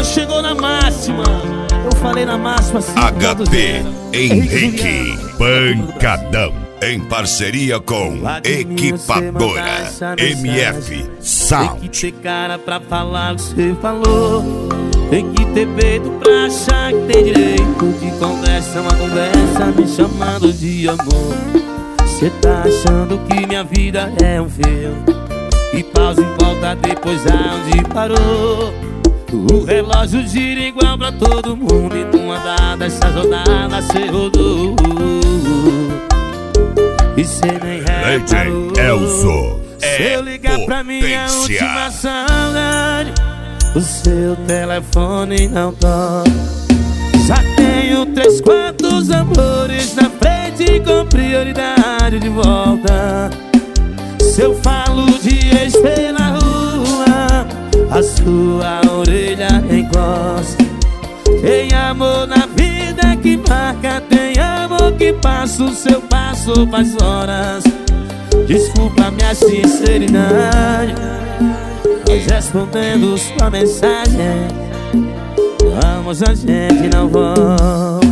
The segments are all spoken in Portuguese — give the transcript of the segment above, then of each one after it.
chegou na máxima. Eu falei na máxima assim. HP Henrique Pancadão, em parceria com Equipadora MF Sound. Tem que ter cara pra falar o que você falou. Tem que ter peito pra achar que tem direito de conversa, uma conversa me chamando de amor. Cê tá achando que minha vida é um filme e pausa e volta depois aonde parou. O relógio gira igual pra todo mundo e numa dada essa rodada cê rodou. E cê nem reparou. Elzo Se eu ligar pra minha última saudade, o seu telefone não toca. Já tenho 3 quartos amores na frente com prioridade de volta. Se eu falo de ex pela rua, a sua orelha encosta. Tem amor na vida que marca, tem amor que passa, o seu passo faz horas. Desculpa minha sinceridade, mas respondendo sua mensagem, vamos, a gente não volta.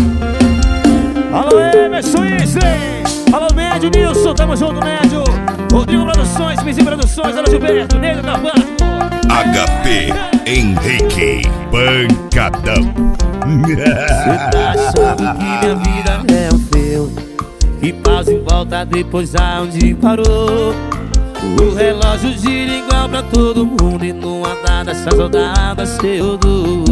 Alô, Emerson Isley. Alô, Médio Nilson, tamo junto, Médio. Rodrigo Produções, Mizinho Produções, alô, Gilberto, Negro da Banco. HP Henrique Pancadão. Cê tá achando que minha vida é um filme e pausa e volta depois aonde parou. O relógio gira igual pra todo mundo e numa dada essa rodada cê rodou.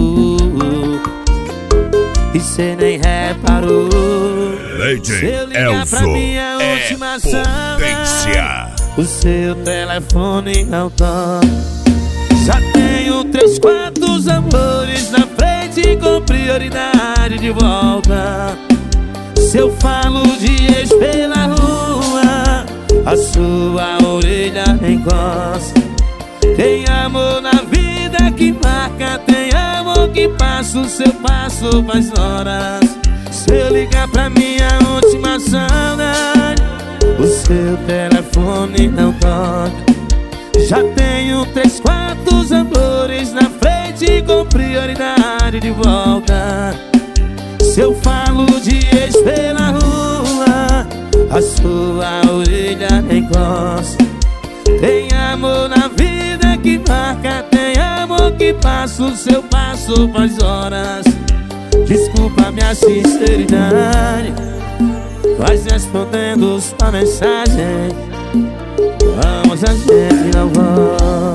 E cê nem reparou. Se eu ligar pra minha última saudade, o seu telefone não toca. Já tenho 3 quartos amores na frente com prioridade de volta. Se eu falo de ex pela rua, a sua orelha encosta. Tem amor na vida que marca, tem amor que passa, o seu passo faz horas. Se eu ligar pra minha última saudade, o seu telefone não toca. Já tenho 3 quartos amores na frente com prioridade de volta. Se eu falo de ex pela rua, a sua orelha encosta. Tem amor na vida que marca, tem amor que passa, o seu passo faz horas. Desculpa minha sinceridade, mas respondendo sua mensagem, vamos, a gente não volta.